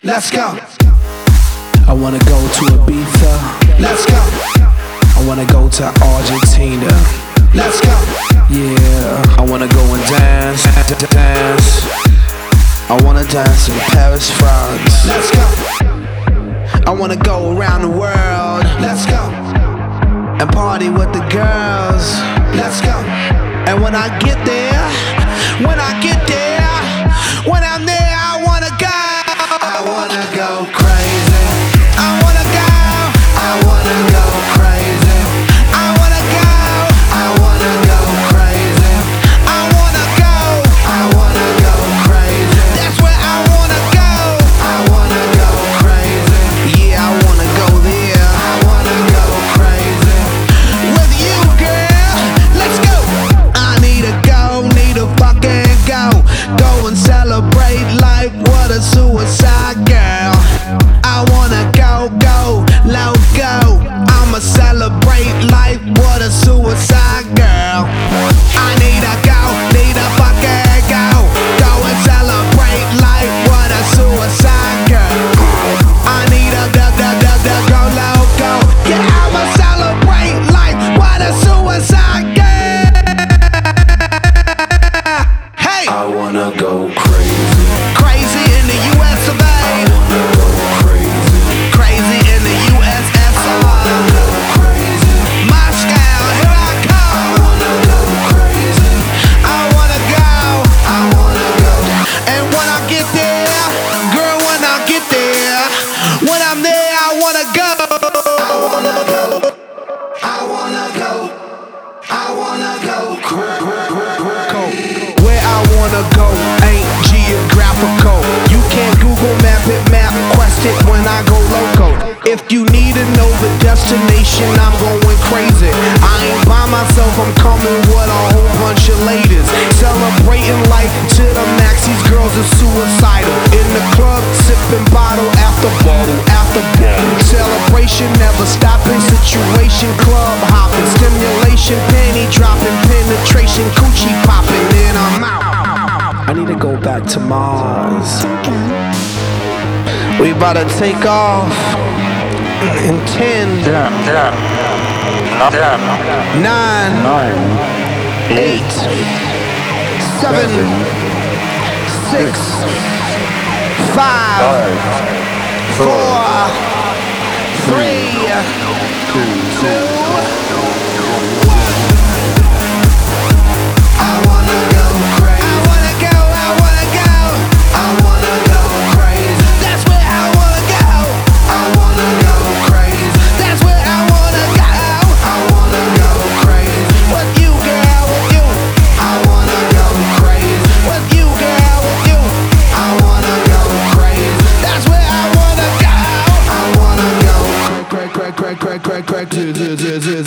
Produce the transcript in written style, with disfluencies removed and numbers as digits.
Let's go. I wanna go to Ibiza. Let's go. I wanna go to Argentina. Let's go. Yeah, I wanna go and dance. I wanna dance in Paris, France. Let's go. I wanna go around the world Let's go. and party with the girls. Let's go. And when I get there, when I'm there, I wanna go. I wanna go crazy. I wanna go. I wanna go crazy. I wanna go. I wanna go crazy. I wanna go. I wanna go crazy. That's where I wanna go. I wanna go crazy. Yeah, I wanna go there I wanna go crazy. with you, girl. Let's go. I need to go, need to fucking go. Go and celebrate life. What a suicide girl. I wanna go, loco. I'ma celebrate life. What a suicide girl. I need to go, need to fucking go. Go and celebrate life. What a suicide girl. I need to go loco. Yeah, I'ma celebrate life. What a suicide girl. Hey, I wanna go crazy. crazy in the US of A. I wanna go crazy. Crazy in the USSR. Crazy. Moscow, here I I come. wanna go crazy. I wanna go. I wanna go. And when I get there, girl, when I get there, when I'm there, I wanna go. I wanna go. I wanna go. I wanna go crazy. Where I wanna go ain't geographical. You can't Google map it, map quest it when I go loco. If you need to know the destination, I'm going crazy. I ain't by myself, I'm coming with a whole bunch of ladies. Celebrating life to the max, these girls are suicidal. In the club, sipping bottle after bottle after bottle. Celebration never stopping, situation club hopping. Stimulation, penny dropping, penetration, coochie popping, then I'm out. I need to go back to Mars. We about to take off in 10, 9, 8, 7, 6, 5, 4, 3, 2. I wanna go crazy. I wanna go, I wanna go. I wanna go crazy. That's where I wanna go. I wanna go crazy. That's where I wanna go. I wanna go crazy. With you, girl, with you. I wanna go crazy. With you, girl, with you. I wanna go crazy. That's where I wanna go. I wanna go crazy.